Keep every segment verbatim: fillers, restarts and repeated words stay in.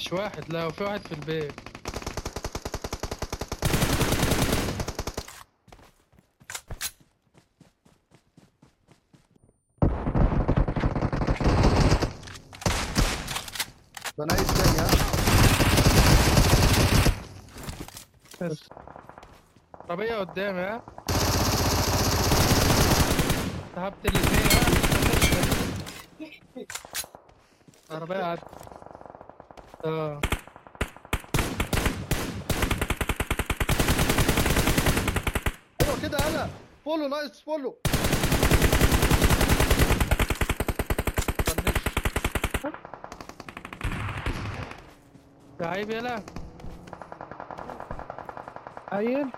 مش واحد، لا وفي واحد في البيت. ده نايس تاني ها. بس عربية قدامي ها. سحبت الاثنين ها. عربية عدت. اه ايوه كده هلا. فولو نايس فولو. فنش. لعيب يلا. عيل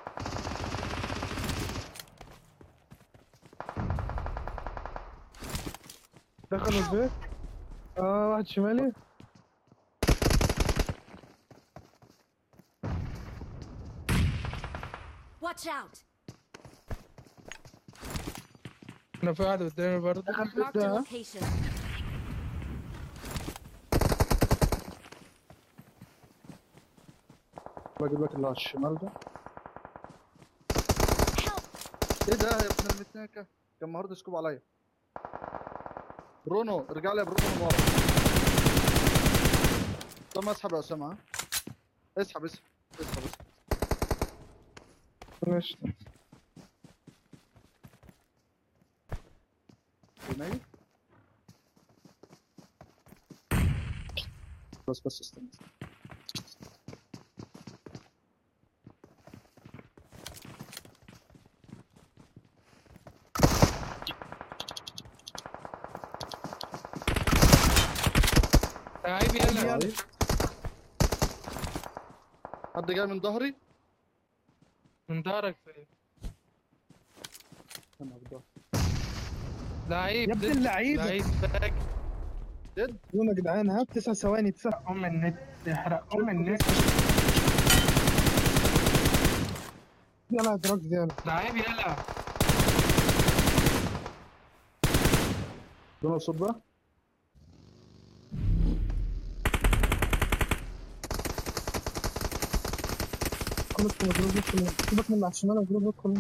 دخلوا البيت. اه واحد شمالي. Watch out! انا في واحد قدامي برضه. دخل البيت Marked a ده. location. بجيب لك اللي على الشمال ده. Help! ايه ده يا ابن المتناكه؟ كان مهارد سكوب عليا. برونو ارجع لي يا برونو من ورا. طب ما اسحب يا اسامه ها. اسحب اسحب اسحب اسحب. ماشي. جنيه. بس بس استنى. لعيب يلا. طيب. حد جاي من ظهري. من دارك فين؟ انا بضهري. لعيب يا ابن دد. اللعيبة. لعيب باك. جد. يوم يا جدعان ها تسع ثواني تسع. ام النت يحرق ام النت. يلا دراجز يلا. لعيب يلا. برونو صبه. كل ادخل مجروب ادخل سيبك من اللي على الشمال مجروب ادخل.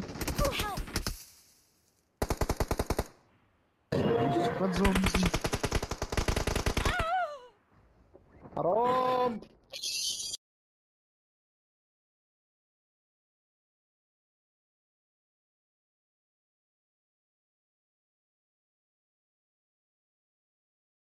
Help! رد زون. حرام.